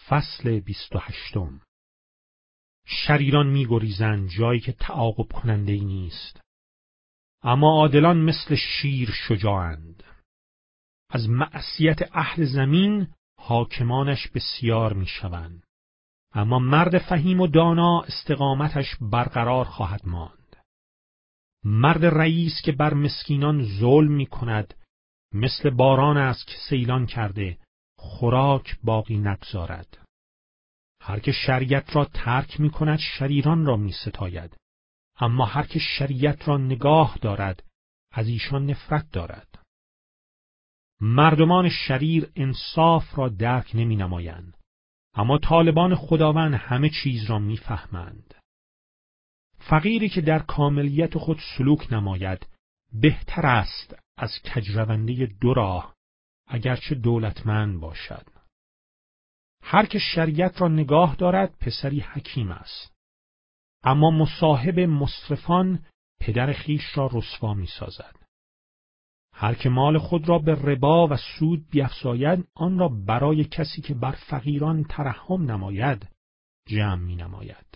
فصل 28. شریران می‌گریزند جایی که تعاقب کننده‌ای نیست، اما عادلان مثل شیر شجاعند. از معصیت اهل زمین حاکمانش بسیار می‌شوند، اما مرد فهیم و دانا استقامتش برقرار خواهد ماند. مرد رئیس که بر مسکینان ظلم می‌کند مثل باران است که سیلان کرده خوراک باقی نگذارد. هر که شریعت را ترک می‌کند شریران را می‌ستاید، اما هر که شریعت را نگاه دارد از ایشان نفرت دارد. مردمان شریر انصاف را درک نمی‌نمایند، اما طالبان خداوند همه چیز را می‌فهمند. فقیری که در کاملیت خود سلوک نماید بهتر است از کجرونده دو راه اگرچه دولتمند باشد. هر که شریعت را نگاه دارد پسری حکیم است، اما مصاحب مسرفان پدر خیش را رسوا می‌سازد. هر که مال خود را به ربا و سود بیفزاید آن را برای کسی که بر فقیران ترحم نماید جمع می‌نماید.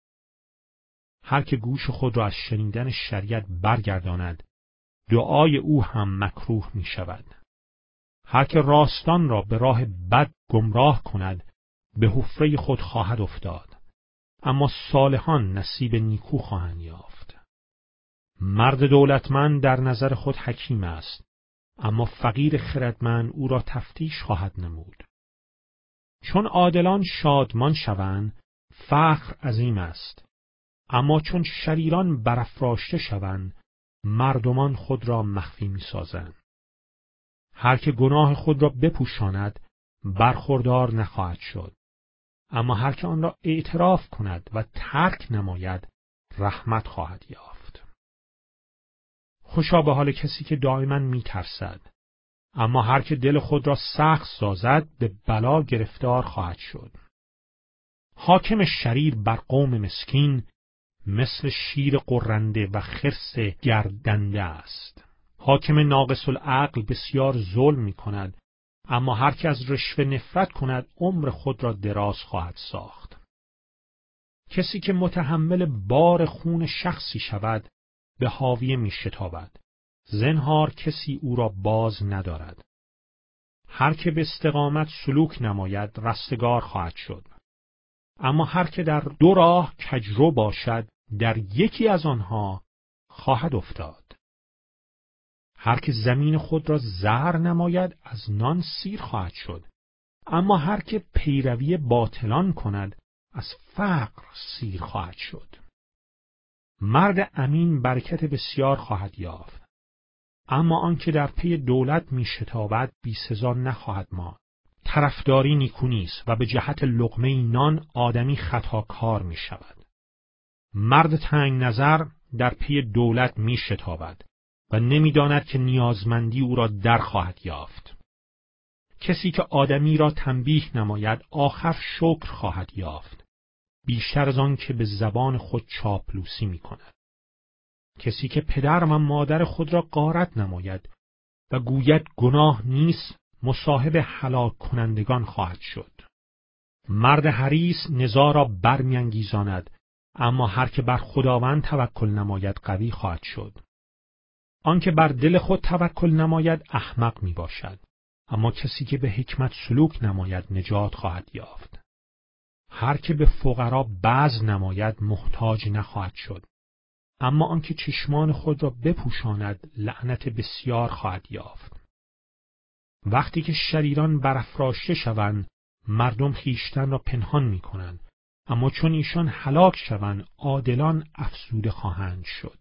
هر که گوش خود را از شنیدن شریعت برگرداند دعای او هم مکروه می‌شود. هر که راستان را به راه بد گمراه کند به حفره خود خواهد افتاد، اما صالحان نصیب نیکو خواهند یافت. مرد دولتمند در نظر خود حکیم است، اما فقیر خردمند او را تفتیش خواهد نمود. چون عادلان شادمان شوند فخر عظیم است، اما چون شریران برافراشته شوند مردمان خود را مخفی می‌سازند. هر که گناه خود را بپوشاند برخوردار نخواهد شد، اما هر که آن را اعتراف کند و ترک نماید رحمت خواهد یافت. خوشا به حال کسی که دائما می‌ترسد، اما هر که دل خود را سخت سازد به بلا گرفتار خواهد شد. حاکم شریر بر قوم مسکین مثل شیر غرنده و خرس گردنده است. حاکم ناقص العقل بسیار ظلم می‌کند، اما هر که از رشوه نفرت کند عمر خود را دراز خواهد ساخت. کسی که متحمل بار خون شخصی شود به حاویه می‌شتابد، زنهار کسی او را باز ندارد. هر که به استقامت سلوک نماید رستگار خواهد شد، اما هر که در دو راه کجرو باشد در یکی از آنها خواهد افتاد. هر که زمین خود را زرع نماید از نان سیر خواهد شد، اما هر که پیروی باطلان کند از فقر سیر خواهد شد. مرد امین برکت بسیار خواهد یافت، اما آنکه در پی دولت می‌شتابد بی سزا نخواهد ماند. طرفداری نیکو نیست و به جهت لقمه نان آدمی خطاکار می‌شود. مرد تنگ نظر در پی دولت می‌شتابد و نمی‌داند که نیازمندی او را در خواهد یافت. کسی که آدمی را تنبیه نماید آخر شکر خواهد یافت، بیشتر از آن که به زبان خود چاپلوسی می‌کند. کسی که پدر و مادر خود را غارت نماید و گوید گناه نیست مصاحب هلاک کنندگان خواهد شد. مرد حریص نزاع را برمی‌انگیزاند، اما هر که بر خداوند توکل نماید قوی خواهد شد. آنکه بر دل خود توکل نماید احمق می باشد، اما کسی که به حکمت سلوک نماید نجات خواهد یافت. هر که به فقرا بذل نماید محتاج نخواهد شد، اما آنکه چشمان خود را بپوشاند لعنت بسیار خواهد یافت. وقتی که شریران برافراشته شوند مردم خیشتن را پنهان می کنند، اما چون ایشان هلاک شوند عادلان افزوده خواهند شد.